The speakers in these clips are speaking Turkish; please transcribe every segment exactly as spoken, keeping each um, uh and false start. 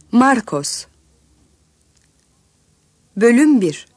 Markos Bölüm bir.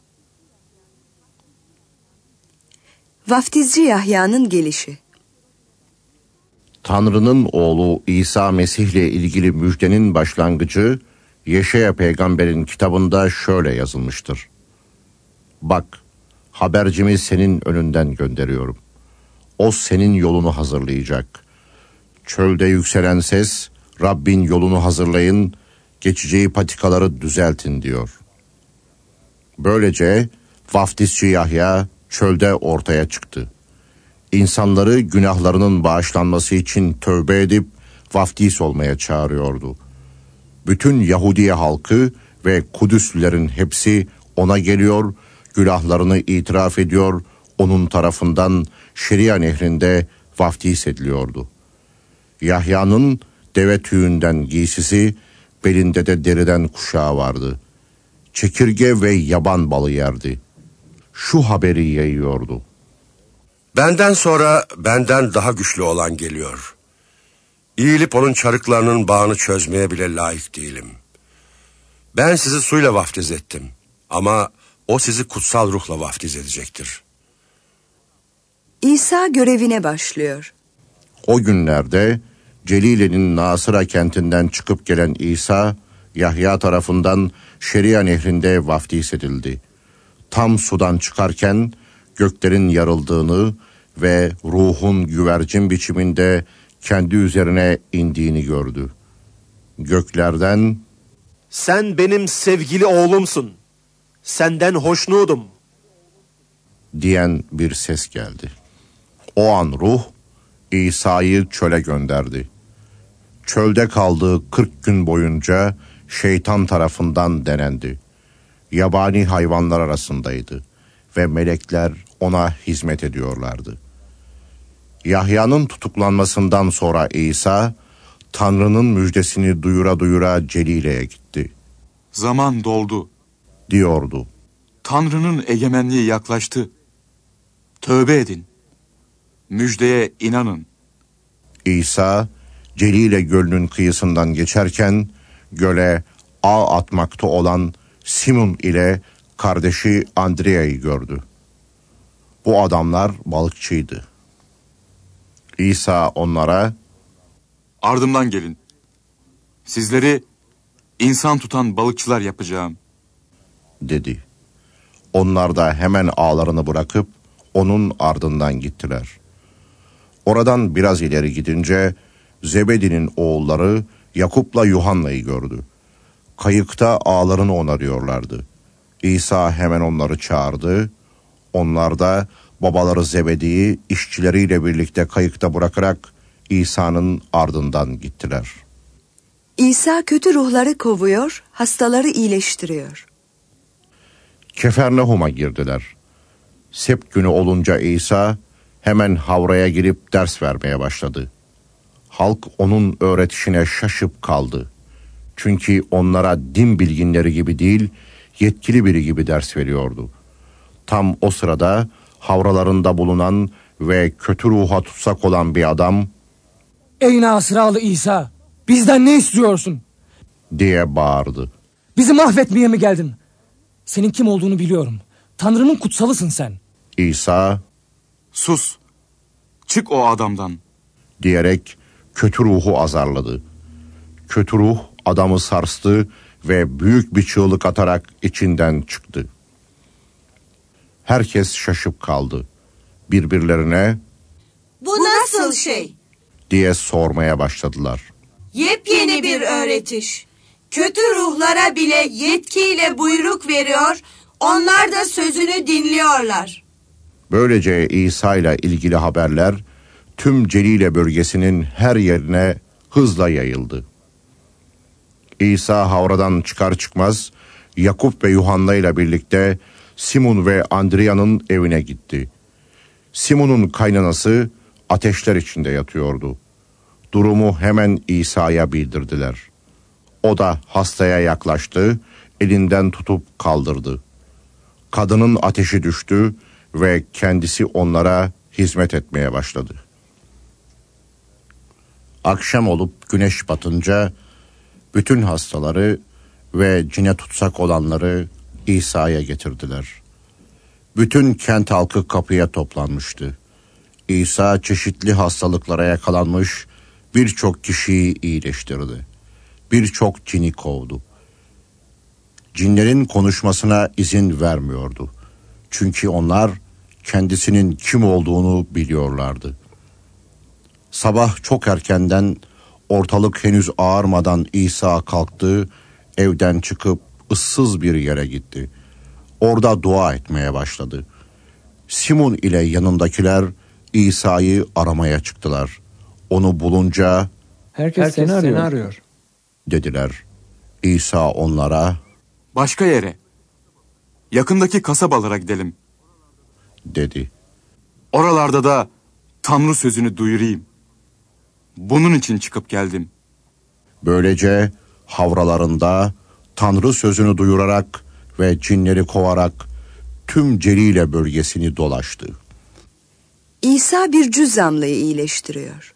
Vaftizci Yahya'nın gelişi. Tanrı'nın oğlu İsa Mesih ile ilgili müjdenin başlangıcı Yeşaya peygamberin kitabında şöyle yazılmıştır. Bak, habercimi senin önünden gönderiyorum. O senin yolunu hazırlayacak. Çölde yükselen ses, Rabbin yolunu hazırlayın, geçeceği patikaları düzeltin diyor. Böylece vaftizci Yahya çölde ortaya çıktı. İnsanları günahlarının bağışlanması için tövbe edip vaftiz olmaya çağırıyordu. Bütün Yahudiye halkı ve Kudüslülerin hepsi ona geliyor, günahlarını itiraf ediyor, onun tarafından Şeria nehrinde vaftiz ediliyordu. Yahya'nın deve tüyünden giysisi, belinde de deriden kuşağı vardı. Çekirge ve yaban balı yerdi. Şu haberi yayıyordu. Benden sonra benden daha güçlü olan geliyor. İyilip onun çarıklarının bağını çözmeye bile layık değilim. Ben sizi suyla vaftiz ettim. Ama o sizi kutsal ruhla vaftiz edecektir. İsa görevine başlıyor. O günlerde Celile'nin Nasıra kentinden çıkıp gelen İsa, Yahya tarafından Şeria nehrinde vaftiz edildi. Tam sudan çıkarken göklerin yarıldığını ve ruhun güvercin biçiminde kendi üzerine indiğini gördü. Göklerden, "Sen benim sevgili oğlumsun, senden hoşnutum" diyen bir ses geldi. O an ruh İsa'yı çöle gönderdi. Çölde kaldığı kırk gün boyunca şeytan tarafından denendi. Yabani hayvanlar arasındaydı ve melekler ona hizmet ediyorlardı. Yahya'nın tutuklanmasından sonra İsa, Tanrı'nın müjdesini duyura duyura Celile'ye gitti. "Zaman doldu" diyordu. "Tanrı'nın egemenliği yaklaştı. Tövbe edin. Müjdeye inanın." İsa, Celile Gölü'nün kıyısından geçerken göle ağ atmakta olan Simon ile kardeşi Andrea'yı gördü. Bu adamlar balıkçıydı. İsa onlara, "Ardımdan gelin. Sizleri insan tutan balıkçılar yapacağım" dedi. Onlar da hemen ağlarını bırakıp onun ardından gittiler. Oradan biraz ileri gidince Zebedi'nin oğulları Yakup'la Yuhanna'yı gördü. Kayıkta ağlarını onarıyorlardı. İsa hemen onları çağırdı. Onlar da babaları Zebedi'yi işçileriyle birlikte kayıkta bırakarak İsa'nın ardından gittiler. İsa kötü ruhları kovuyor, hastaları iyileştiriyor. Kefernahum'a girdiler. Sebt günü olunca İsa hemen havraya girip ders vermeye başladı. Halk onun öğretişine şaşıp kaldı. Çünkü onlara din bilginleri gibi değil, yetkili biri gibi ders veriyordu. Tam o sırada havralarında bulunan ve kötü ruha tutsak olan bir adam, "Ey Nasıralı İsa, bizden ne istiyorsun?" diye bağırdı. "Bizi mahvetmeye mi geldin? Senin kim olduğunu biliyorum. Tanrı'nın kutsalısın sen." İsa, "Sus, çık o adamdan" diyerek kötü ruhu azarladı. Kötü ruh adamı sarstı ve büyük bir çığlık atarak içinden çıktı. Herkes şaşıp kaldı. Birbirlerine, "Bu nasıl şey?" diye sormaya başladılar. "Yepyeni bir öğretiş. Kötü ruhlara bile yetkiyle buyruk veriyor, onlar da sözünü dinliyorlar." Böylece İsa ile ilgili haberler tüm Celile bölgesinin her yerine hızla yayıldı. İsa havradan çıkar çıkmaz Yakup ve Yuhanna ile birlikte Simon ve Andrea'nın evine gitti. Simon'un kaynanası ateşler içinde yatıyordu. Durumu hemen İsa'ya bildirdiler. O da hastaya yaklaştı, elinden tutup kaldırdı. Kadının ateşi düştü ve kendisi onlara hizmet etmeye başladı. Akşam olup güneş batınca Bütün hastaları ve cine tutsak olanları İsa'ya getirdiler. Bütün kent halkı kapıya toplanmıştı. İsa çeşitli hastalıklara yakalanmış birçok kişiyi iyileştirdi. Birçok cini kovdu. Cinlerin konuşmasına izin vermiyordu. Çünkü onlar kendisinin kim olduğunu biliyorlardı. Sabah çok erkenden, ortalık henüz ağarmadan İsa kalktı, evden çıkıp ıssız bir yere gitti. Orada dua etmeye başladı. Simon ile yanındakiler İsa'yı aramaya çıktılar. Onu bulunca Herkes, Herkes seni, arıyor. seni arıyor dediler. İsa onlara başka yere, yakındaki kasabalara gidelim dedi. Oralarda da Tanrı sözünü duyurayım. Bunun için çıkıp geldim. Böylece havralarında Tanrı sözünü duyurarak ve cinleri kovarak tüm Celile bölgesini dolaştı. İsa bir cüzzamlıyı iyileştiriyor.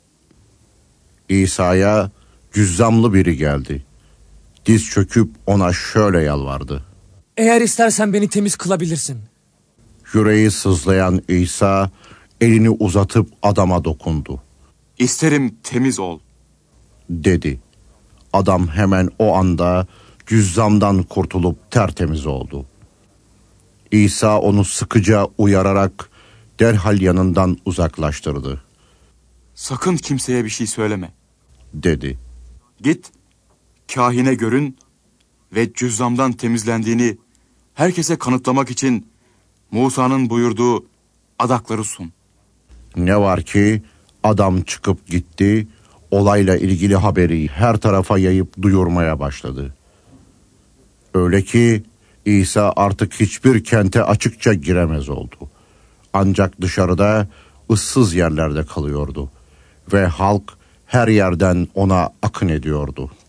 İsa'ya cüzzamlı biri geldi. Diz çöküp ona şöyle yalvardı. Eğer istersen beni temiz kılabilirsin. Yüreği sızlayan İsa elini uzatıp adama dokundu. İsterim temiz ol, dedi. Adam hemen o anda cüzzamdan kurtulup tertemiz oldu. İsa onu sıkıca uyararak derhal yanından uzaklaştırdı. Sakın kimseye bir şey söyleme, dedi. Git, kahine görün ve cüzzamdan temizlendiğini herkese kanıtlamak için Musa'nın buyurduğu adakları sun. Ne var ki adam çıkıp gitti, olayla ilgili haberi her tarafa yayıp duyurmaya başladı. Öyle ki İsa artık hiçbir kente açıkça giremez oldu. Ancak dışarıda ıssız yerlerde kalıyordu ve halk her yerden ona akın ediyordu.